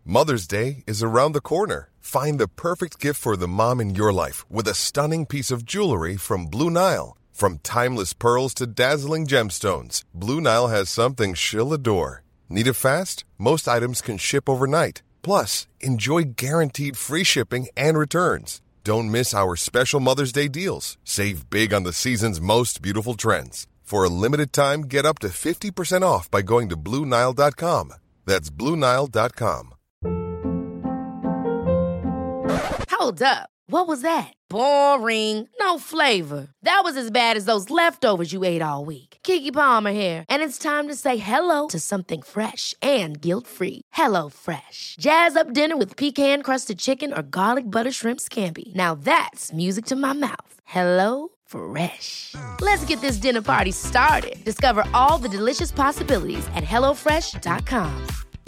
Mother's Day is around the corner. Find the perfect gift for the mom in your life with a stunning piece of jewelry from Blue Nile. From timeless pearls to dazzling gemstones, Blue Nile has something she'll adore. Need it fast? Most items can ship overnight. Plus, enjoy guaranteed free shipping and returns. Don't miss our special Mother's Day deals. Save big on the season's most beautiful trends. For a limited time, get up to 50% off by going to BlueNile.com. That's BlueNile.com. Hold up. What was that? Boring. No flavor. That was as bad as those leftovers you ate all week. Keke Palmer here, and it's time to say hello to something fresh and guilt-free. Hello Fresh. Jazz up dinner with pecan-crusted chicken or garlic butter shrimp scampi. Now that's music to my mouth. Hello Fresh. Let's get this dinner party started. Discover all the delicious possibilities at HelloFresh.com.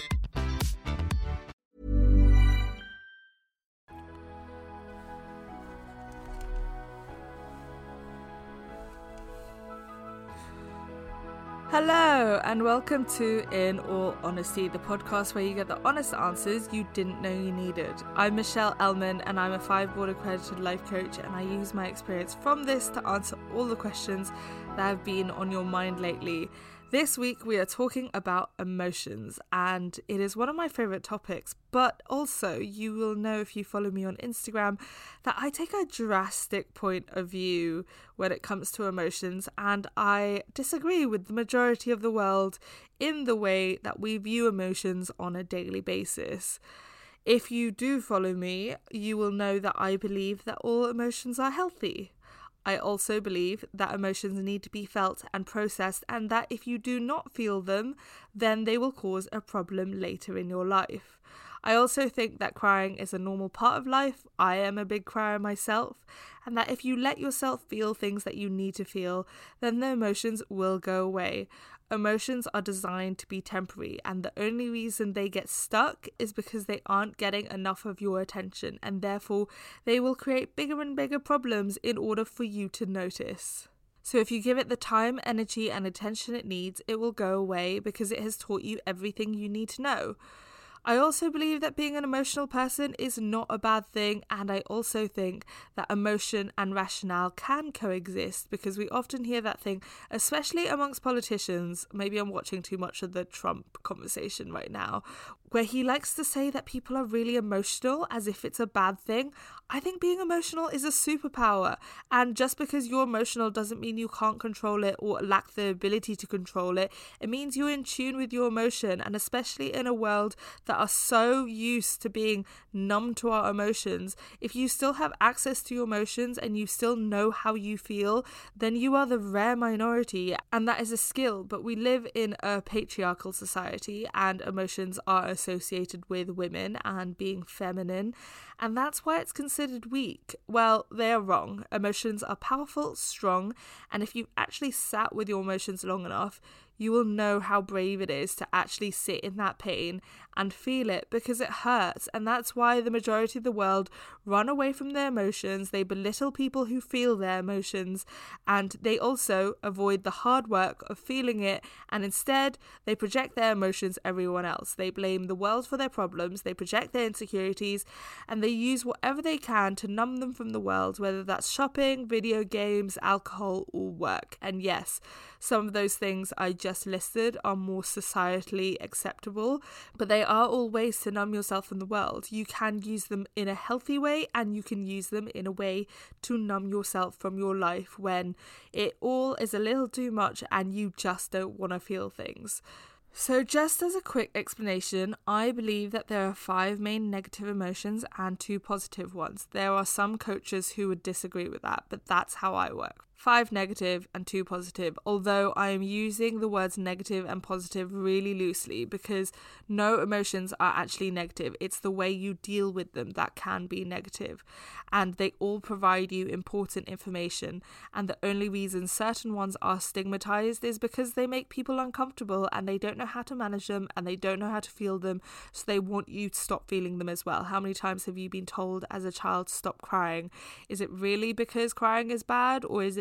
Hello and welcome to In All Honesty, the podcast where you get the honest answers you didn't know you needed. I'm Michelle Elman and I'm a 5-board accredited life coach, and I use my experience from this to answer all the questions that have been on your mind lately. This week we are talking about emotions, and it is one of my favourite topics, but also you will know if you follow me on Instagram that I take a drastic point of view when it comes to emotions, and I disagree with the majority of the world in the way that we view emotions on a daily basis. If you do follow me, you will know that I believe that all emotions are healthy. I also believe that emotions need to be felt and processed, and that if you do not feel them, then they will cause a problem later in your life. I also think that crying is a normal part of life. I am a big crier myself, and that if you let yourself feel things that you need to feel, then the emotions will go away. Emotions are designed to be temporary, and the only reason they get stuck is because they aren't getting enough of your attention, and therefore they will create bigger and bigger problems in order for you to notice. So if you give it the time, energy, and attention it needs, it will go away because it has taught you everything you need to know. I also believe that being an emotional person is not a bad thing, and I also think that emotion and rationale can coexist, because we often hear that thing, especially amongst politicians. Maybe I'm watching too much of the Trump conversation right now, where he likes to say that people are really emotional as if it's a bad thing. I think being emotional is a superpower, and just because you're emotional doesn't mean you can't control it or lack the ability to control it. It means you're in tune with your emotion, and especially in a world that are so used to being numb to our emotions, if you still have access to your emotions and you still know how you feel, then you are the rare minority, and that is a skill. But we live in a patriarchal society, and emotions are associated with women and being feminine, and that's why it's considered weak. Well, they are wrong. Emotions are powerful, strong, and if you've actually sat with your emotions long enough, you will know how brave it is to actually sit in that pain and feel it, because it hurts. And that's why the majority of the world run away from their emotions. They belittle people who feel their emotions, and they also avoid the hard work of feeling it, and instead they project their emotions everyone else. They blame the world for their problems, they project their insecurities, and they use whatever they can to numb them from the world, whether that's shopping, video games, alcohol, or work. And yes, some of those things I just listed are more societally acceptable, but they are all ways to numb yourself from the world. You can use them in a healthy way, and you can use them in a way to numb yourself from your life when it all is a little too much and you just don't want to feel things. So just as a quick explanation, I believe that there are 5 main negative emotions and 2 positive ones. There are some coaches who would disagree with that, but that's how I work. 5 negative and 2 positive, although I am using the words negative and positive really loosely, because no emotions are actually negative. It's the way you deal with them that can be negative, and they all provide you important information, and the only reason certain ones are stigmatized is because they make people uncomfortable, and they don't know how to manage them, and they don't know how to feel them, so they want you to stop feeling them as well. How many times have you been told as a child, stop crying? Is it really because crying is bad, or is it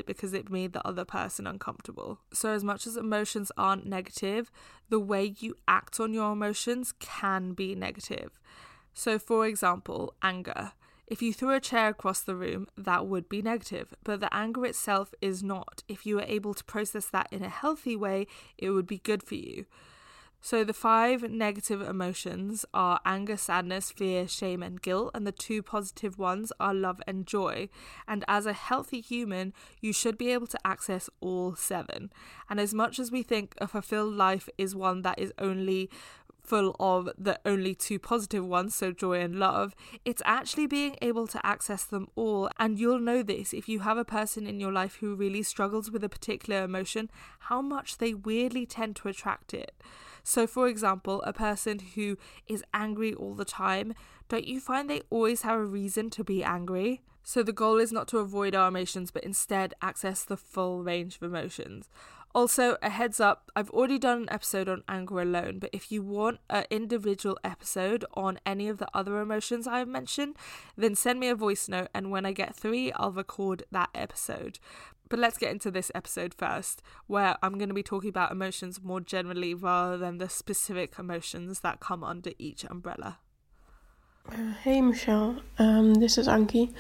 because it made the other person uncomfortable. So as much as emotions aren't negative, the way you act on your emotions can be negative. So for example, anger. If you threw a chair across the room, that would be negative, but the anger itself is not. If you were able to process that in a healthy way, it would be good for you. So the 5 negative emotions are anger, sadness, fear, shame, and guilt, and the 2 positive ones are love and joy. And as a healthy human, you should be able to access all 7. And as much as we think a fulfilled life is one that is only full of the only 2 positive ones, so joy and love, it's actually being able to access them all. And you'll know this if you have a person in your life who really struggles with a particular emotion, how much they weirdly tend to attract it. So for example, a person who is angry all the time, don't you find they always have a reason to be angry? So the goal is not to avoid our emotions, but instead access the full range of emotions. Also, a heads up, I've already done an episode on anger alone, but if you want an individual episode on any of the other emotions I've mentioned, then send me a voice note, and when I get 3, I'll record that episode. But let's get into this episode first, where I'm going to be talking about emotions more generally rather than the specific emotions that come under each umbrella. Hey Michelle, this is Anki.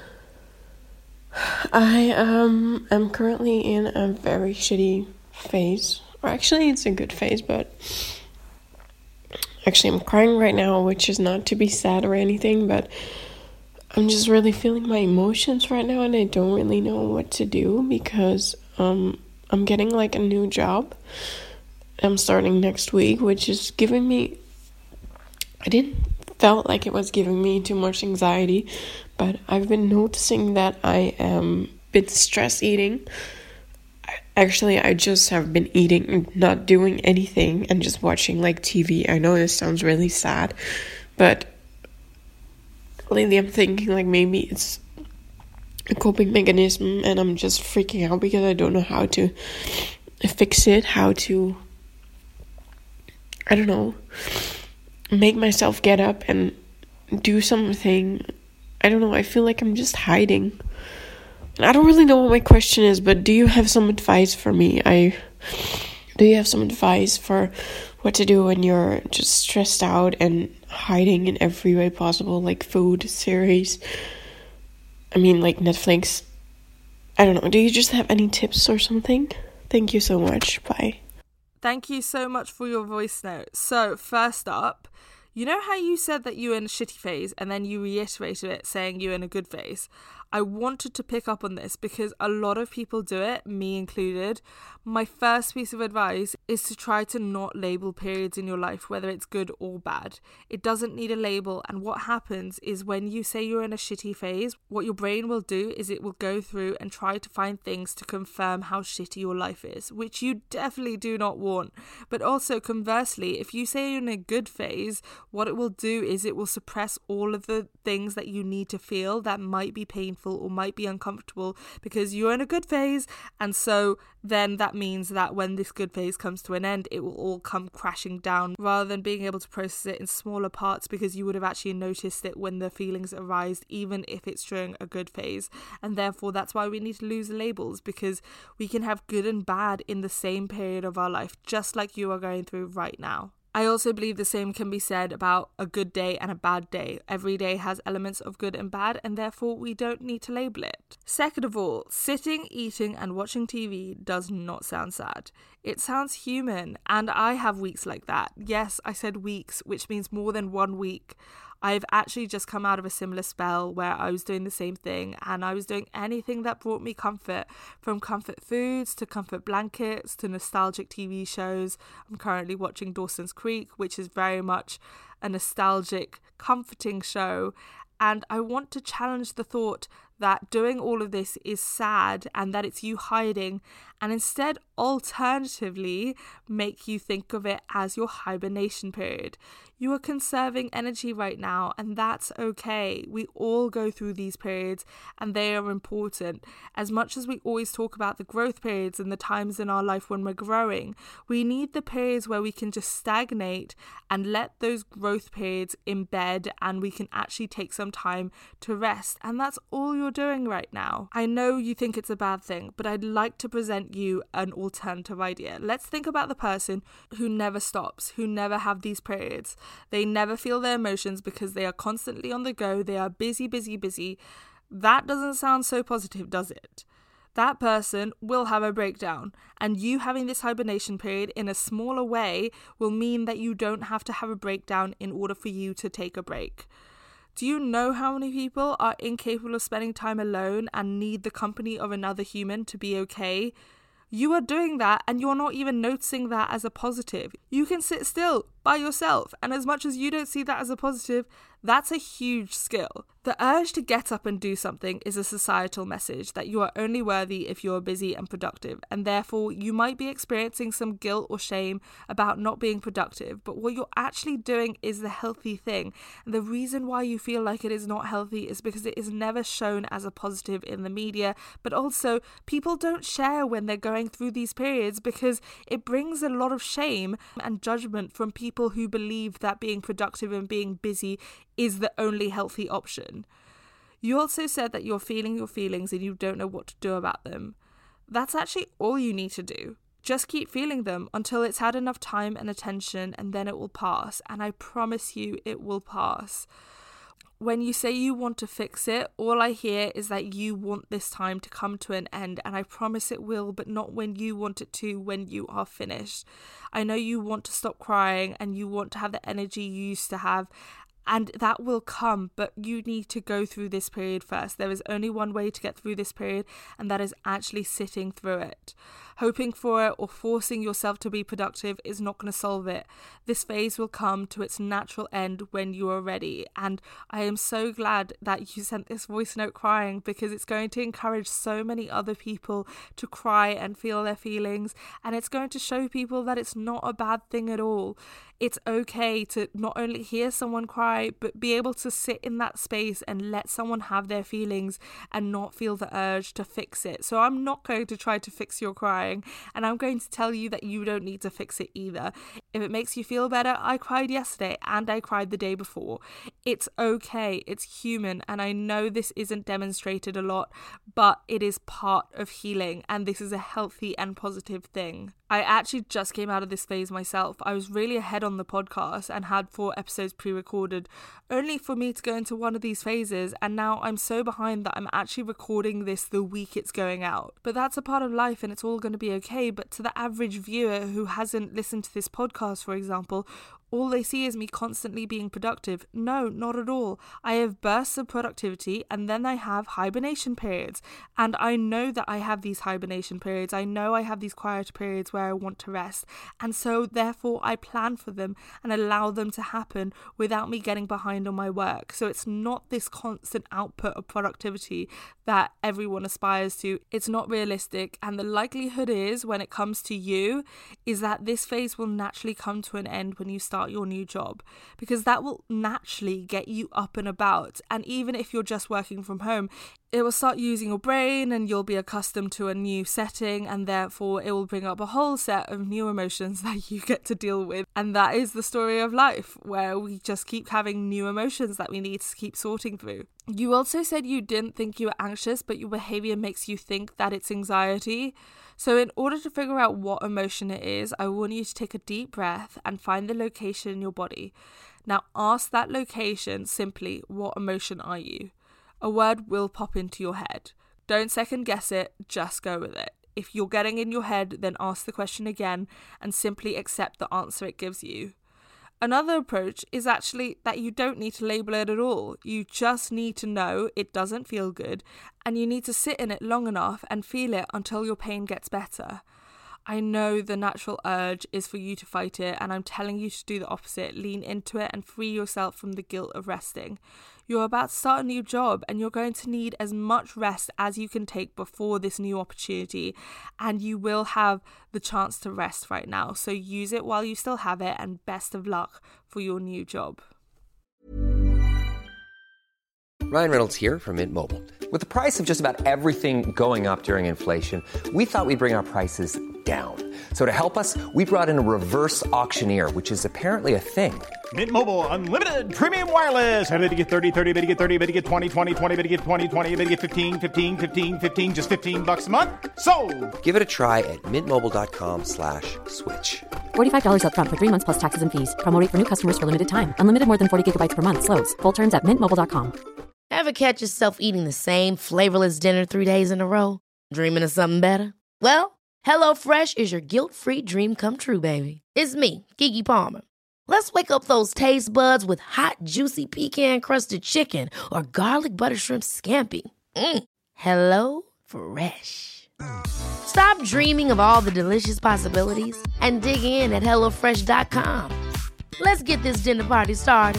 I am currently in a very shitty phase. Or actually, it's a good phase, but actually I'm crying right now, which is not to be sad or anything, but I'm just really feeling my emotions right now, and I don't really know what to do because I'm getting like a new job. I'm starting next week, which is giving me, felt like it was giving me too much anxiety, but I've been noticing that I am a bit stress eating. Actually, I just have been eating and not doing anything and just watching like TV. I know this sounds really sad, but lately I'm thinking like maybe it's a coping mechanism and I'm just freaking out because I don't know how to fix it, I don't know, make myself get up and do something. I don't know, I feel like I'm just hiding. And I don't really know what my question is, but do you have some advice for me? Do you have some advice for what to do when you're just stressed out and hiding in every way possible, like food, series, like Netflix? I don't know, do you just have any tips or something? Thank you so much, bye. Thank you so much for your voice note. So first up, you know how you said that you were in a shitty phase and then you reiterated it saying you're in a good phase? I wanted to pick up on this because a lot of people do it, me included. My first piece of advice is to try to not label periods in your life, whether it's good or bad. It doesn't need a label, and what happens is when you say you're in a shitty phase, what your brain will do is it will go through and try to find things to confirm how shitty your life is, which you definitely do not want. But also conversely, if you say you're in a good phase, what it will do is it will suppress all of the things that you need to feel that might be painful or might be uncomfortable because you're in a good phase, and so then that means that when this good phase comes to an end, it will all come crashing down rather than being able to process it in smaller parts because you would have actually noticed it when the feelings arise, even if it's during a good phase. And therefore that's why we need to lose the labels, because we can have good and bad in the same period of our life, just like you are going through right now. I also believe the same can be said about a good day and a bad day. Every day has elements of good and bad, and therefore we don't need to label it. Second of all, sitting, eating and watching TV does not sound sad. It sounds human, and I have weeks like that. Yes, I said weeks, which means more than 1 week. I've actually just come out of a similar spell where I was doing the same thing, and I was doing anything that brought me comfort, from comfort foods to comfort blankets to nostalgic TV shows. I'm currently watching Dawson's Creek, which is very much a nostalgic, comforting show, and I want to challenge the thought that doing all of this is sad and that it's you hiding, and instead alternatively make you think of it as your hibernation period. You are conserving energy right now, and that's okay. We all go through these periods, and they are important. As much as we always talk about the growth periods and the times in our life when we're growing, we need the periods where we can just stagnate and let those growth periods embed, and we can actually take some time to rest. And that's all you're doing right now. I know you think it's a bad thing, but I'd like to present you an alternative idea. Let's think about the person who never stops, who never have these periods. They never feel their emotions because they are constantly on the go. They are busy, busy, busy. That doesn't sound so positive, does it? That person will have a breakdown, and you having this hibernation period in a smaller way will mean that you don't have to have a breakdown in order for you to take a break. Do you know how many people are incapable of spending time alone and need the company of another human to be okay? You are doing that, and you're not even noticing that as a positive. You can sit still by yourself, and as much as you don't see that as a positive, that's a huge skill. The urge to get up and do something is a societal message that you are only worthy if you are busy and productive, and therefore you might be experiencing some guilt or shame about not being productive, but what you're actually doing is the healthy thing. And the reason why you feel like it is not healthy is because it is never shown as a positive in the media, but also people don't share when they're going through these periods because it brings a lot of shame and judgment from people who believe that being productive and being busy is the only healthy option. You also said that you're feeling your feelings and you don't know what to do about them. That's actually all you need to do. Just keep feeling them until it's had enough time and attention, and then it will pass. And I promise you it will pass. When you say you want to fix it, all I hear is that you want this time to come to an end, and I promise it will, but not when you want it to, when you are finished. I know you want to stop crying and you want to have the energy you used to have, and that will come, but you need to go through this period first. There is only one way to get through this period, and that is actually sitting through it. Hoping for it or forcing yourself to be productive is not going to solve it. This phase will come to its natural end when you are ready, and I am so glad that you sent this voice note crying, because it's going to encourage so many other people to cry and feel their feelings, and it's going to show people that it's not a bad thing at all. It's okay to not only hear someone cry, but be able to sit in that space and let someone have their feelings and not feel the urge to fix it. So I'm not going to try to fix your crying, and I'm going to tell you that you don't need to fix it either. If it makes you feel better, I cried yesterday and I cried the day before. It's okay, it's human, and I know this isn't demonstrated a lot, but it is part of healing, and this is a healthy and positive thing. I actually just came out of this phase myself. I was really ahead on the podcast and had 4 episodes pre-recorded, only for me to go into one of these phases, and now I'm so behind that I'm actually recording this the week it's going out. But that's a part of life, and it's all going to be okay. But to the average viewer who hasn't listened to this podcast, for example, all they see is me constantly being productive. No, not at all. I have bursts of productivity, and then I have hibernation periods. And I know that I have these hibernation periods. I know I have these quieter periods where I want to rest. And so therefore I plan for them and allow them to happen without me getting behind on my work. So it's not this constant output of productivity that everyone aspires to. It's not realistic. And the likelihood is, when it comes to you, is that this phase will naturally come to an end when you start your new job, because that will naturally get you up and about. And even if you're just working from home, it will start using your brain, and you'll be accustomed to a new setting, and therefore it will bring up a whole set of new emotions that you get to deal with. And that is the story of life, where we just keep having new emotions that we need to keep sorting through. You also said you didn't think you were anxious, but your behavior makes you think that it's anxiety. So in order to figure out what emotion it is, I want you to take a deep breath and find the location in your body. Now ask that location simply, what emotion are you? A word will pop into your head. Don't second guess it, just go with it. If you're getting in your head, then ask the question again and simply accept the answer it gives you. Another approach is actually that you don't need to label it at all. You just need to know it doesn't feel good, and you need to sit in it long enough and feel it until your pain gets better. I know the natural urge is for you to fight it, and I'm telling you to do the opposite. Lean into it and free yourself from the guilt of resting. You're about to start a new job, and you're going to need as much rest as you can take before this new opportunity, and you will have the chance to rest right now. So use it while you still have it, and best of luck for your new job. Ryan Reynolds here from Mint Mobile. With the price of just about everything going up during inflation, we thought we'd bring our prices down. So to help us, we brought in a reverse auctioneer, which is apparently a thing. Mint Mobile Unlimited Premium Wireless. How to get 30, 30, bit to get 30, bit to get 20, 20, 20, bit to get 20, 20, bit to get 15, 15, 15, 15, just $15 a month? Sold! Give it a try at mintmobile.com/switch. $45 up front for 3 months plus taxes and fees. Promo rate for new customers for limited time. Unlimited more than 40 gigabytes per month. Slows full terms at mintmobile.com. Ever catch yourself eating the same flavorless dinner 3 days in a row? Dreaming of something better? Well, HelloFresh is your guilt-free dream come true, baby. It's me, Keke Palmer. Let's wake up those taste buds with hot, juicy pecan-crusted chicken or garlic butter shrimp scampi. Hello Fresh. Stop dreaming of all the delicious possibilities and dig in at HelloFresh.com. Let's get this dinner party started.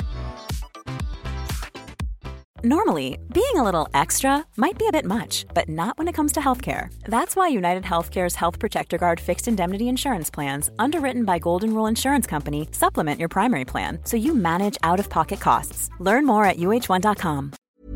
Normally, being a little extra might be a bit much, but not when it comes to healthcare. That's why United Healthcare's Health Protector Guard fixed indemnity insurance plans, underwritten by Golden Rule Insurance Company, supplement your primary plan so you manage out-of-pocket costs. Learn more at UH1.com.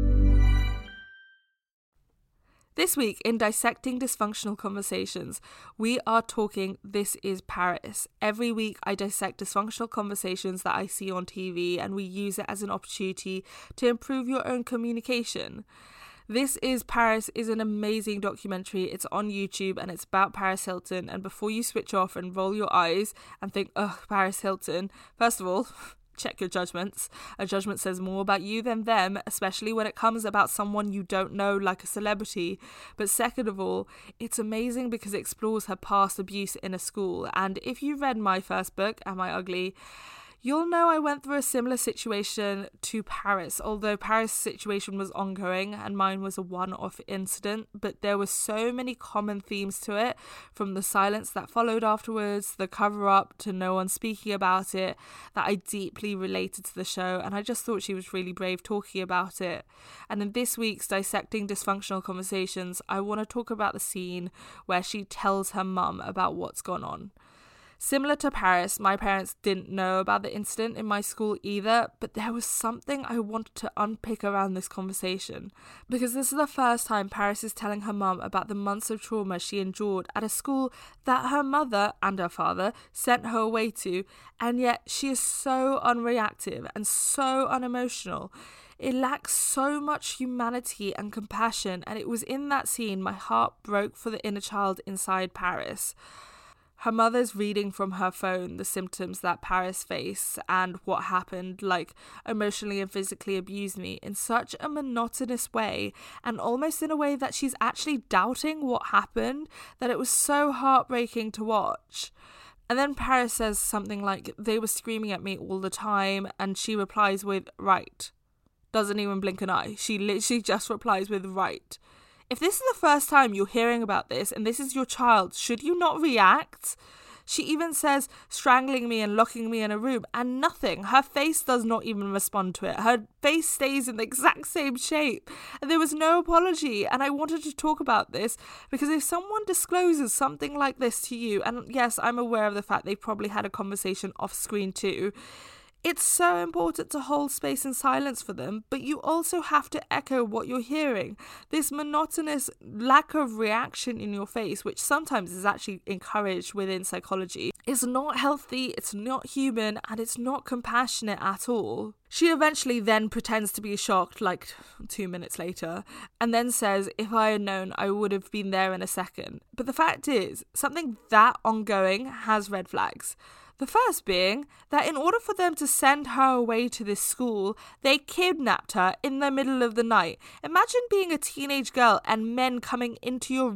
This week in Dissecting Dysfunctional Conversations, we are talking This Is Paris. Every week I dissect dysfunctional conversations that I see on TV, and we use it as an opportunity to improve your own communication. This Is Paris is an amazing documentary. It's on YouTube and it's about Paris Hilton. And before you switch off and roll your eyes and think, ugh, Paris Hilton, first of all, check your judgments. A judgment says more about you than them, especially when it comes about someone you don't know, like a celebrity. But second of all, it's amazing because it explores her past abuse in a school. And if you read my first book, Am I Ugly?, you'll know I went through a similar situation to Paris, although Paris' situation was ongoing and mine was a one-off incident, but there were so many common themes to it, from the silence that followed afterwards, the cover-up, to no one speaking about it, that I deeply related to the show, and I just thought she was really brave talking about it. And in this week's Dissecting Dysfunctional Conversations, I want to talk about the scene where she tells her mum about what's gone on. Similar to Paris, my parents didn't know about the incident in my school either, but there was something I wanted to unpick around this conversation, because this is the first time Paris is telling her mum about the months of trauma she endured at a school that her mother and her father sent her away to, and yet she is so unreactive and so unemotional. It lacks so much humanity and compassion, and it was in that scene my heart broke for the inner child inside Paris. Her mother's reading from her phone the symptoms that Paris faced and what happened, like emotionally and physically abused me, in such a monotonous way, and almost in a way that she's actually doubting what happened, that it was so heartbreaking to watch. And then Paris says something like, they were screaming at me all the time, and she replies with, right. Doesn't even blink an eye. She literally just replies with, right. If this is the first time you're hearing about this and this is your child, should you not react? She even says strangling me and locking me in a room, and nothing. Her face does not even respond to it. Her face stays in the exact same shape. And there was no apology. And I wanted to talk about this because if someone discloses something like this to you, and yes, I'm aware of the fact they've probably had a conversation off screen too, it's so important to hold space and silence for them, but you also have to echo what you're hearing. This monotonous lack of reaction in your face, which sometimes is actually encouraged within psychology, is not healthy, it's not human, and it's not compassionate at all. She eventually then pretends to be shocked, like 2 minutes later, and then says, if I had known, I would have been there in a second. But the fact is, something that ongoing has red flags. The first being that in order for them to send her away to this school, they kidnapped her in the middle of the night. Imagine being a teenage girl and men coming into your room,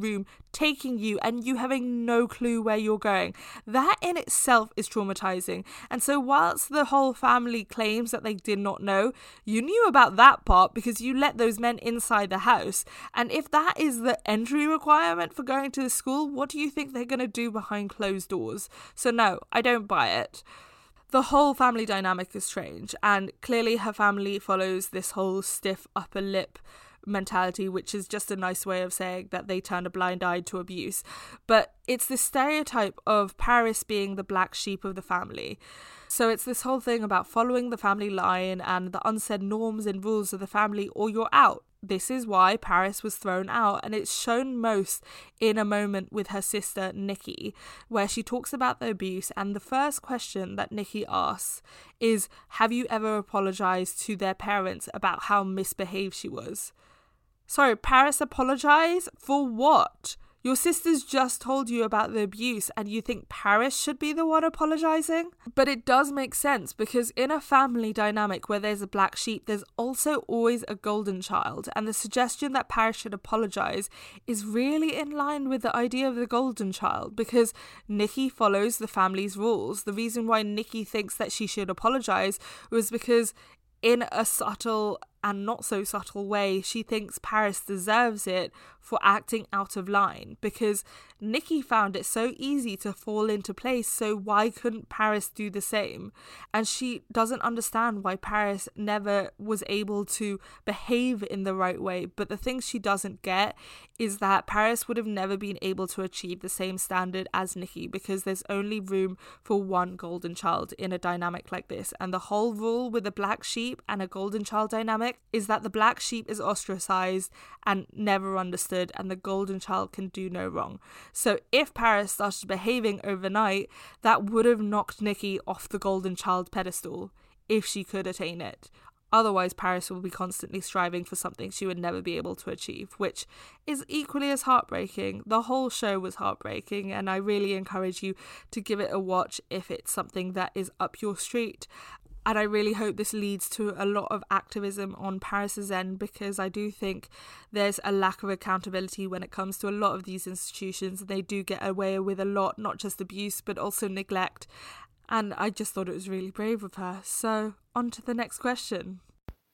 taking you and you having no clue where you're going. That in itself is traumatizing. And so whilst the whole family claims that they did not know, you knew about that part because you let those men inside the house. And if that is the entry requirement for going to the school, what do you think they're going to do behind closed doors? So no, I don't buy it. The whole family dynamic is strange, and clearly her family follows this whole stiff upper lip mentality, which is just a nice way of saying that they turn a blind eye to abuse. But it's this stereotype of Paris being the black sheep of the family. So it's this whole thing about following the family line and the unsaid norms and rules of the family, or you're out. This is why Paris was thrown out, and it's shown most in a moment with her sister Nikki, where she talks about the abuse, and the first question that Nikki asks is, have you ever apologized to their parents about how misbehaved she was? Sorry, Paris apologize? For what? Your sisters just told you about the abuse and you think Paris should be the one apologizing? But it does make sense, because in a family dynamic where there's a black sheep, there's also always a golden child, and the suggestion that Paris should apologize is really in line with the idea of the golden child, because Nikki follows the family's rules. The reason why Nikki thinks that she should apologize was because in a subtle and not so subtle way, she thinks Paris deserves it for acting out of line, because Nikki found it so easy to fall into place, so why couldn't Paris do the same? And she doesn't understand why Paris never was able to behave in the right way. But the thing she doesn't get is that Paris would have never been able to achieve the same standard as Nikki, because there's only room for one golden child in a dynamic like this. And the whole rule with a black sheep and a golden child dynamic is that the black sheep is ostracized and never understood, and the golden child can do no wrong. So if Paris started behaving overnight, that would have knocked Nikki off the golden child pedestal, if she could attain it. Otherwise, Paris will be constantly striving for something she would never be able to achieve, which is equally as heartbreaking. The whole show was heartbreaking, and I really encourage you to give it a watch if it's something that is up your street. And I really hope this leads to a lot of activism on Paris's end, because I do think there's a lack of accountability when it comes to a lot of these institutions. They do get away with a lot, not just abuse, but also neglect. And I just thought it was really brave of her. So, on to the next question.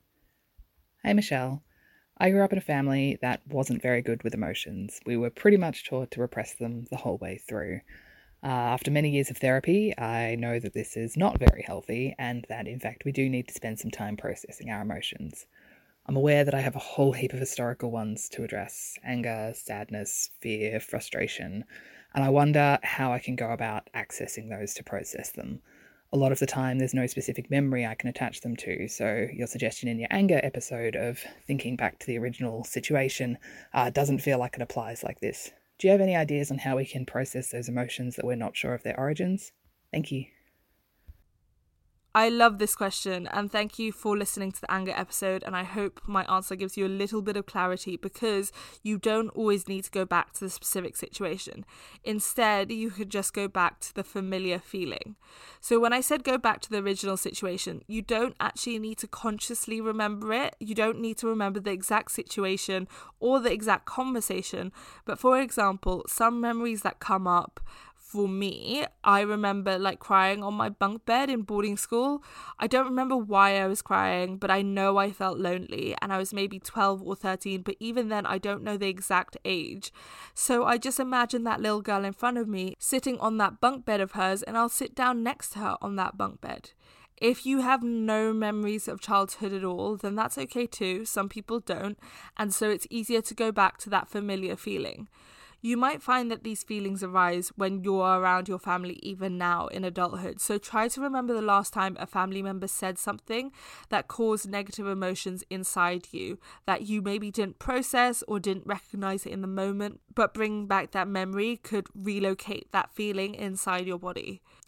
Hey Michelle. I grew up in a family that wasn't very good with emotions. We were pretty much taught to repress them the whole way through. After many years of therapy, I know that this is not very healthy, and that in fact we do need to spend some time processing our emotions. I'm aware that I have a whole heap of historical ones to address: anger, sadness, fear, frustration, and I wonder how I can go about accessing those to process them. A lot of the time there's no specific memory I can attach them to, so your suggestion in your anger episode of thinking back to the original situation doesn't feel like it applies like this. Do you have any ideas on how we can process those emotions that we're not sure of their origins? Thank you. I love this question, and thank you for listening to the anger episode, and I hope my answer gives you a little bit of clarity, because you don't always need to go back to the specific situation. Instead, you could just go back to the familiar feeling. So when I said go back to the original situation, you don't actually need to consciously remember it. You don't need to remember the exact situation or the exact conversation. But for example, some memories that come up for me, I remember crying on my bunk bed in boarding school. I don't remember why I was crying, but I know I felt lonely, and I was maybe 12 or 13, but even then I don't know the exact age. So I just imagine that little girl in front of me sitting on that bunk bed of hers, and I'll sit down next to her on that bunk bed. If you have no memories of childhood at all, then that's okay too. Some people don't, and so it's easier to go back to that familiar feeling. You might find that these feelings arise when you're around your family even now in adulthood. So try to remember the last time a family member said something that caused negative emotions inside you that you maybe didn't process or didn't recognize it in the moment, but bringing back that memory could relocate that feeling inside your body.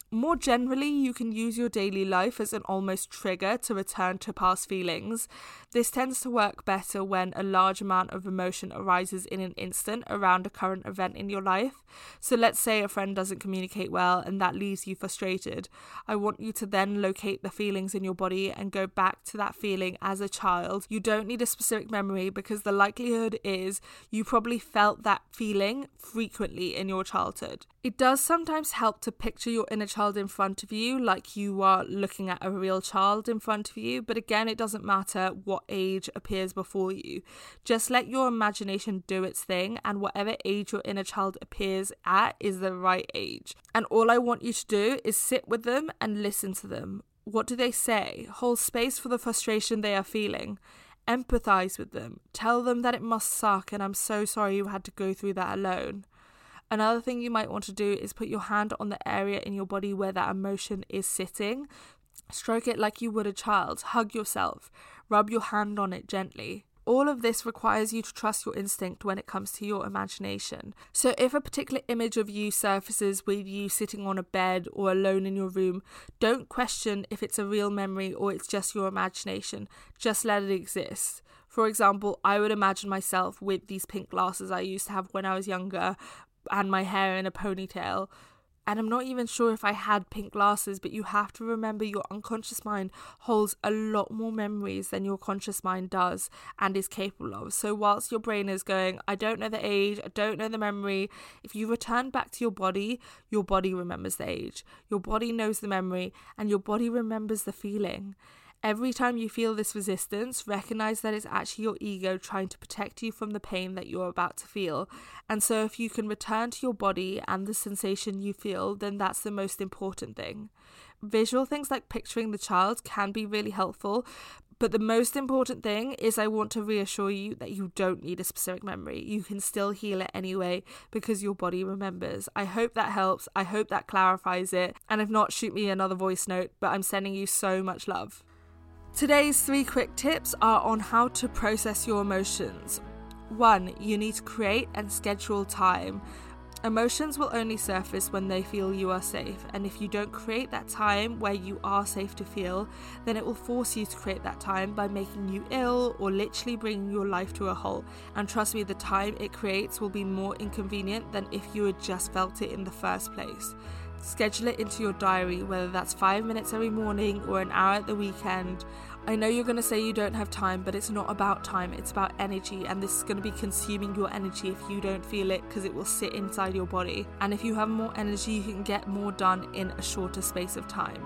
More generally, you can use your daily life as an almost trigger to return to past feelings. This tends to work better when a large amount of emotion arises in an instant around a current event in your life. So let's say a friend doesn't communicate well and that leaves you frustrated. I want you to then locate the feelings in your body and go back to that feeling as a child. You don't need a specific memory because the likelihood is you probably felt that feeling frequently in your childhood. It does sometimes help to picture your inner child in front of you like you are looking at a real child in front of you, but again, it doesn't matter what age appears before you. Just let your imagination do its thing, and whatever age your inner child appears at is the right age. And all I want you to do is sit with them and listen to them. What do they say? Hold space for the frustration they are feeling. Empathize with them. Tell them that it must suck and I'm so sorry you had to go through that alone. Another thing you might want to do is put your hand on the area in your body where that emotion is sitting. Stroke it like you would a child. Hug yourself. Rub your hand on it gently. All of this requires you to trust your instinct when it comes to your imagination. So if a particular image of you surfaces with you sitting on a bed or alone in your room, don't question if it's a real memory or it's just your imagination. Just let it exist. For example, I would imagine myself with these pink glasses I used to have when I was younger, and my hair in a ponytail. And I'm not even sure if I had pink glasses, but you have to remember your unconscious mind holds a lot more memories than your conscious mind does and is capable of. So whilst your brain is going, I don't know the age, I don't know the memory, if you return back to your body remembers the age. Your body knows the memory and your body remembers the feeling. Every time you feel this resistance, recognize that it's actually your ego trying to protect you from the pain that you're about to feel. And so if you can return to your body and the sensation you feel, then that's the most important thing. Visual things like picturing the child can be really helpful, but the most important thing is I want to reassure you that you don't need a specific memory. You can still heal it anyway because your body remembers. I hope that helps. I hope that clarifies it. And if not, shoot me another voice note, but I'm sending you so much love. Today's 3 quick tips are on how to process your emotions. 1. You need to create and schedule time. Emotions will only surface when they feel you are safe, and if you don't create that time where you are safe to feel, then it will force you to create that time by making you ill or literally bringing your life to a halt. And trust me, the time it creates will be more inconvenient than if you had just felt it in the first place. Schedule it into your diary, whether that's 5 minutes every morning or an hour at the weekend. I know you're going to say you don't have time, but it's not about time, it's about energy, and this is going to be consuming your energy if you don't feel it because it will sit inside your body. And if you have more energy, you can get more done in a shorter space of time.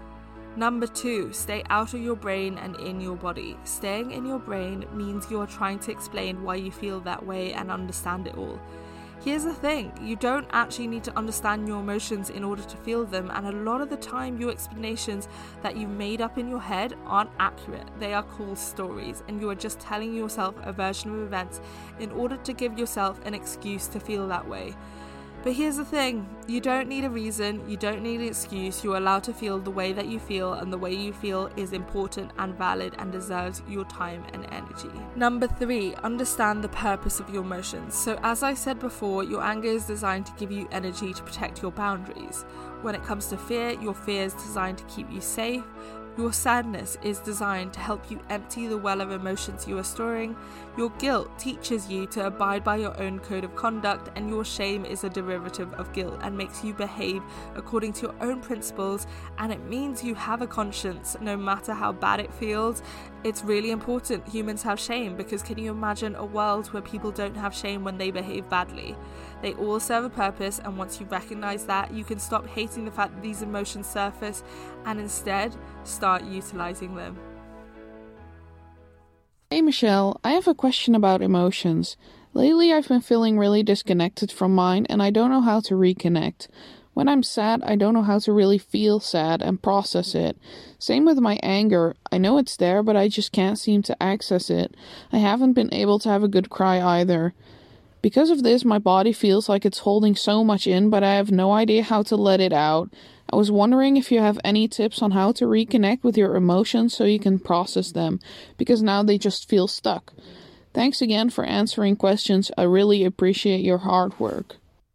Number 2, stay out of your brain and in your body. Staying in your brain means you are trying to explain why you feel that way and understand it all. Here's the thing, you don't actually need to understand your emotions in order to feel them, and a lot of the time your explanations that you've made up in your head aren't accurate. They are called stories, and you are just telling yourself a version of events in order to give yourself an excuse to feel that way. But here's the thing, you don't need a reason, you don't need an excuse, you're allowed to feel the way that you feel, and the way you feel is important and valid and deserves your time and energy. Number 3, understand the purpose of your emotions. So as I said before, your anger is designed to give you energy to protect your boundaries. When it comes to fear, your fear is designed to keep you safe. Your sadness is designed to help you empty the well of emotions you are storing. Your guilt teaches you to abide by your own code of conduct, and your shame is a derivative of guilt and makes you behave according to your own principles, and it means you have a conscience no matter how bad it feels. It's really important humans have shame, because can you imagine a world where people don't have shame when they behave badly? They all serve a purpose, and once you recognize that, you can stop hating the fact that these emotions surface and instead start utilizing them. Hey Michelle, I have a question about emotions. Lately I've been feeling really disconnected from mine and I don't know how to reconnect. When I'm sad, I don't know how to really feel sad and process it. Same with my anger. I know it's there, but I just can't seem to access it. I haven't been able to have a good cry either. Because of this, my body feels like it's holding so much in, but I have no idea how to let it out. I was wondering if you have any tips on how to reconnect with your emotions so you can process them, because now they just feel stuck. Thanks again for answering questions. I really appreciate your hard work.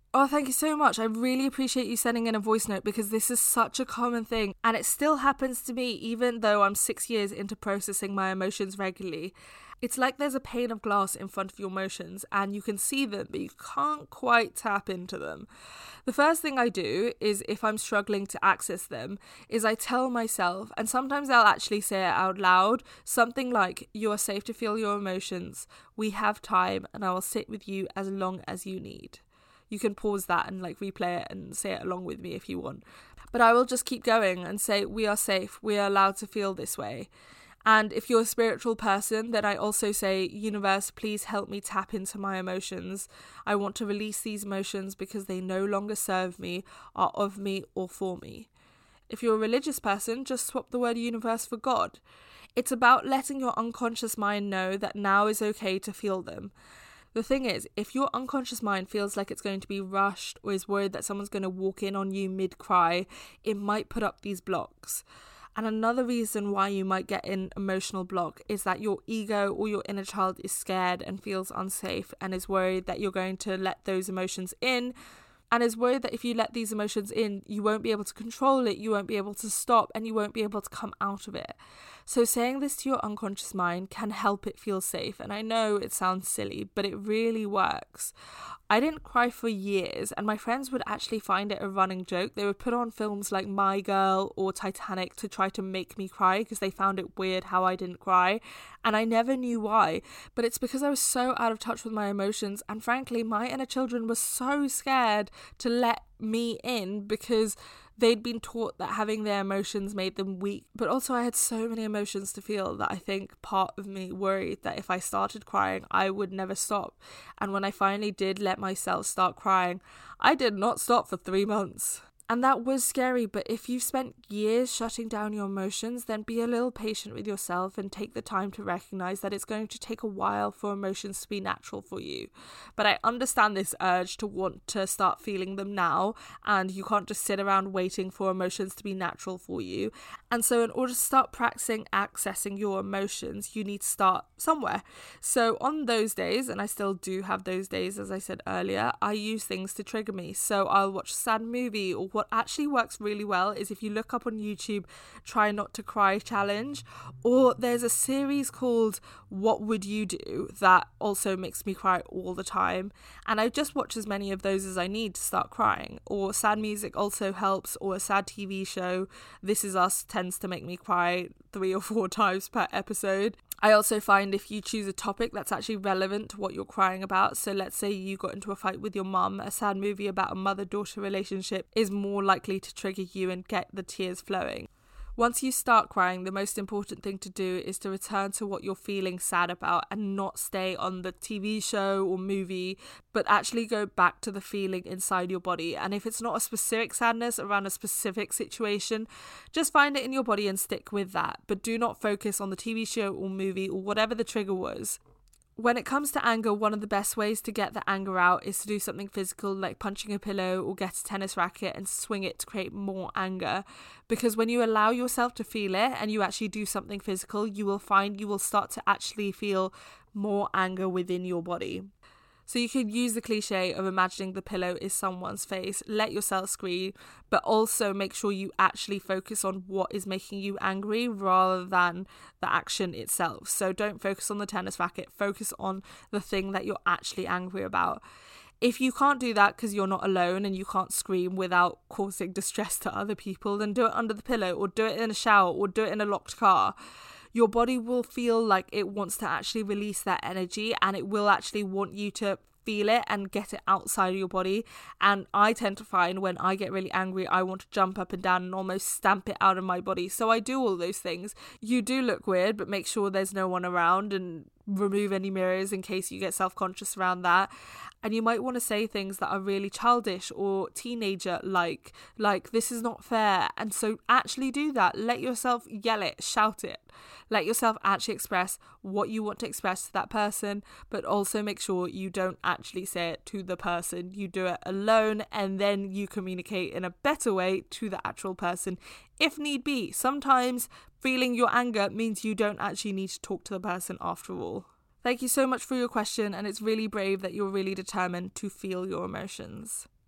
Oh, thank you so much. I really appreciate you sending in a voice note because this is such a common thing and it still happens to me even though I'm 6 years into processing my emotions regularly. It's like there's a pane of glass in front of your emotions and you can see them, but you can't quite tap into them. The first thing I do is, if I'm struggling to access them, is I tell myself, and sometimes I'll actually say it out loud, something like, "You are safe to feel your emotions. We have time and I will sit with you as long as you need." You can pause that and replay it and say it along with me if you want. But I will just keep going and say, we are safe. We are allowed to feel this way. And if you're a spiritual person, then I also say, universe, please help me tap into my emotions. I want to release these emotions because they no longer serve me, are of me, or for me. If you're a religious person, just swap the word universe for God. It's about letting your unconscious mind know that now is okay to feel them. The thing is, if your unconscious mind feels like it's going to be rushed or is worried that someone's going to walk in on you mid-cry, it might put up these blocks. And another reason why you might get an emotional block is that your ego or your inner child is scared and feels unsafe and is worried that you're going to let those emotions in, and is worried that if you let these emotions in, you won't be able to control it, you won't be able to stop, and you won't be able to come out of it. So saying this to your unconscious mind can help it feel safe. And I know it sounds silly, but it really works. I didn't cry for years, and my friends would actually find it a running joke. They would put on films like My Girl or Titanic to try to make me cry because they found it weird how I didn't cry. And I never knew why, but it's because I was so out of touch with my emotions. And frankly, my inner children were so scared to let me in because they'd been taught that having their emotions made them weak. But also I had so many emotions to feel that I think part of me worried that if I started crying, I would never stop. And when I finally did let myself start crying, I did not stop for 3 months. And that was scary, but if you've spent years shutting down your emotions, then be a little patient with yourself and take the time to recognize that it's going to take a while for emotions to be natural for you. But I understand this urge to want to start feeling them now, and you can't just sit around waiting for emotions to be natural for you. And so in order to start practicing accessing your emotions, you need to start somewhere. So on those days, and I still do have those days, as I said earlier, I use things to trigger me. So I'll watch a sad movie, or what actually works really well is if you look up on YouTube, Try Not to Cry Challenge, or there's a series called What Would You Do that also makes me cry all the time, and I just watch as many of those as I need to start crying. Or sad music also helps, or a sad TV show. This Is Us tends to make me cry 3 or 4 times per episode. I also find if you choose a topic that's actually relevant to what you're crying about, so let's say you got into a fight with your mum, a sad movie about a mother-daughter relationship is more likely to trigger you and get the tears flowing. Once you start crying, the most important thing to do is to return to what you're feeling sad about and not stay on the TV show or movie, but actually go back to the feeling inside your body. And if it's not a specific sadness around a specific situation, just find it in your body and stick with that. But do not focus on the TV show or movie or whatever the trigger was. When it comes to anger, one of the best ways to get the anger out is to do something physical like punching a pillow or get a tennis racket and swing it to create more anger. Because when you allow yourself to feel it and you actually do something physical, you will find you will start to actually feel more anger within your body. So you could use the cliche of imagining the pillow is someone's face, let yourself scream, but also make sure you actually focus on what is making you angry rather than the action itself. So don't focus on the tennis racket, focus on the thing that you're actually angry about. If you can't do that because you're not alone and you can't scream without causing distress to other people, then do it under the pillow or do it in a shower or do it in a locked car. Your body will feel like it wants to actually release that energy and it will actually want you to feel it and get it outside of your body. And I tend to find when I get really angry, I want to jump up and down and almost stamp it out of my body. So I do all those things. You do look weird, but make sure there's no one around and remove any mirrors in case you get self-conscious around that. And you might want to say things that are really childish or teenager like this is not fair. And so actually do that. Let yourself yell it, shout it. Let yourself actually express what you want to express to that person, but also make sure you don't actually say it to the person. You do it alone and then you communicate in a better way to the actual person if need be. Sometimes feeling your anger means you don't actually need to talk to the person after all. Thank you so much for your question, and it's really brave that you're really determined to feel your emotions.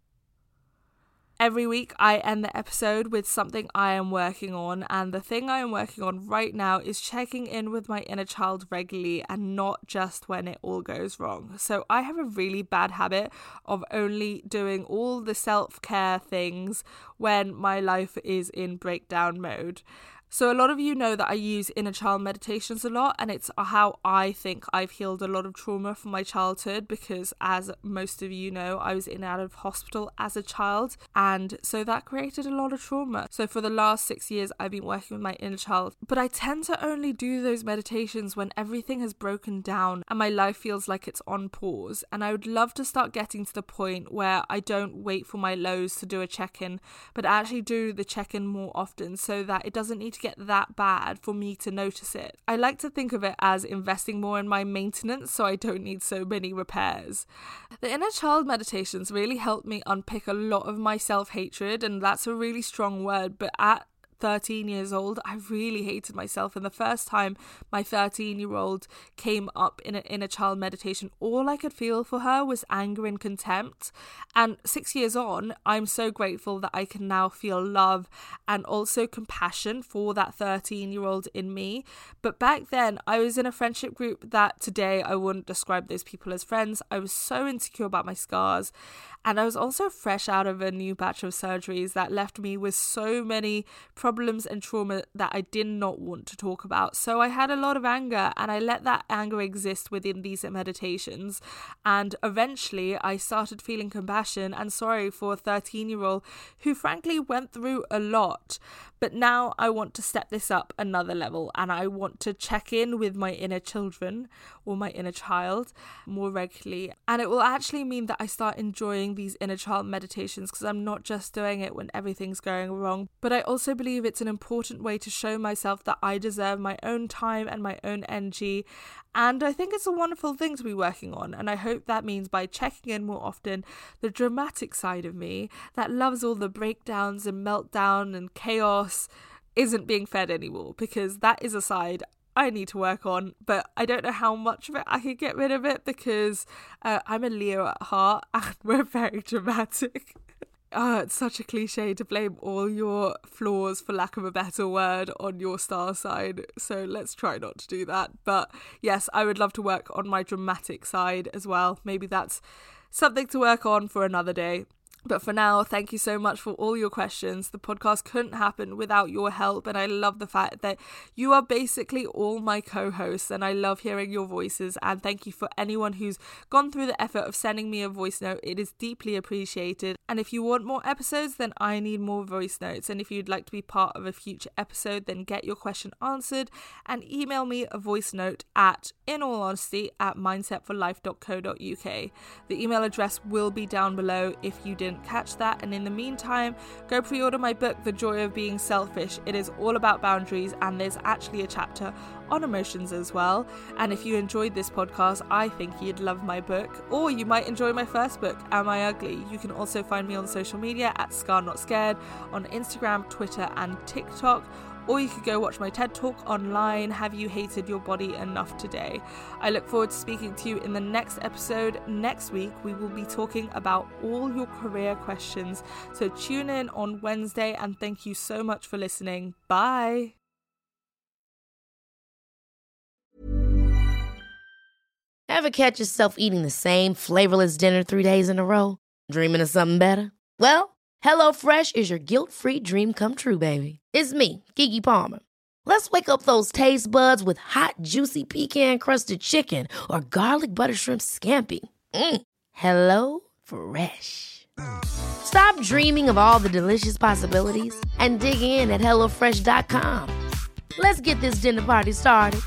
Every week I end the episode with something I am working on, and the thing I am working on right now is checking in with my inner child regularly and not just when it all goes wrong. So I have a really bad habit of only doing all the self-care things when my life is in breakdown mode. So a lot of you know that I use inner child meditations a lot, and it's how I think I've healed a lot of trauma from my childhood, because as most of you know, I was in and out of hospital as a child, and so that created a lot of trauma. So for the last 6 years, I've been working with my inner child, but I tend to only do those meditations when everything has broken down and my life feels like it's on pause. And I would love to start getting to the point where I don't wait for my lows to do a check-in, but actually do the check-in more often, so that it doesn't need to get that bad for me to notice it. I like to think of it as investing more in my maintenance so I don't need so many repairs. The inner child meditations really helped me unpick a lot of my self-hatred, and that's a really strong word, but at 13 years old, I really hated myself, and the first time my 13-year-old came up in an inner child meditation, all I could feel for her was anger and contempt. And 6 years on, I'm so grateful that I can now feel love and also compassion for that 13-year-old in me. But back then, I was in a friendship group that today I wouldn't describe those people as friends. I was so insecure about my scars, and I was also fresh out of a new batch of surgeries that left me with so many problems and trauma that I did not want to talk about. So I had a lot of anger, and I let that anger exist within these meditations. And eventually I started feeling compassion and sorry for a 13-year-old who frankly went through a lot. But now I want to step this up another level, and I want to check in with my inner children or my inner child more regularly. And it will actually mean that I start enjoying these inner child meditations, because I'm not just doing it when everything's going wrong, but I also believe it's an important way to show myself that I deserve my own time and my own energy. And I think it's a wonderful thing to be working on, and I hope that means by checking in more often, the dramatic side of me that loves all the breakdowns and meltdown and chaos isn't being fed anymore, because that is a side I need to work on, but I don't know how much of it I could get rid of it, because I'm a Leo at heart and we're very dramatic. It's such a cliche to blame all your flaws, for lack of a better word, on your star sign, so let's try not to do that. But yes, I would love to work on my dramatic side as well. Maybe that's something to work on for another day. But for now, thank you so much for all your questions. The podcast couldn't happen without your help, and I love the fact that you are basically all my co-hosts, and I love hearing your voices. And thank you for anyone who's gone through the effort of sending me a voice note. It is deeply appreciated. And if you want more episodes, then I need more voice notes. And if you'd like to be part of a future episode, then get your question answered and email me a voice note at inallhonesty@mindsetforlife.co.uk. The email address will be down below if you didn't catch that. And in the meantime, go pre-order my book, The Joy of Being Selfish. It is all about boundaries, and there's actually a chapter on emotions as well. And if you enjoyed this podcast, I think you'd love my book, or you might enjoy my first book, Am I Ugly? You can also find me on social media at Scar Not Scared on Instagram, Twitter and TikTok. Or you could go watch my TED Talk online, Have You Hated Your Body Enough Today? I look forward to speaking to you in the next episode. Next week, we will be talking about all your career questions. So tune in on Wednesday, and thank you so much for listening. Bye. Ever catch yourself eating the same flavorless dinner 3 days in a row? Dreaming of something better? Well, HelloFresh is your guilt-free dream come true, baby. It's me, Keke Palmer. Let's wake up those taste buds with hot, juicy pecan-crusted chicken or garlic butter shrimp scampi. Hello Fresh. Stop dreaming of all the delicious possibilities and dig in at HelloFresh.com. Let's get this dinner party started.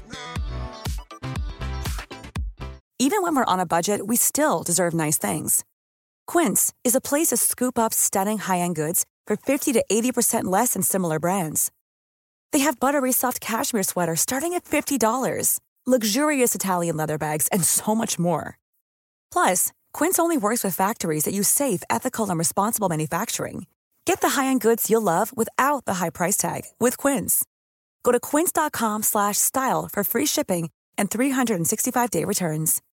Even when we're on a budget, we still deserve nice things. Quince is a place to scoop up stunning high-end goods for 50 to 80% less than similar brands. They have buttery soft cashmere sweaters starting at $50, luxurious Italian leather bags, and so much more. Plus, Quince only works with factories that use safe, ethical, and responsible manufacturing. Get the high-end goods you'll love without the high price tag with Quince. Go to quince.com/style for free shipping and 365-day returns.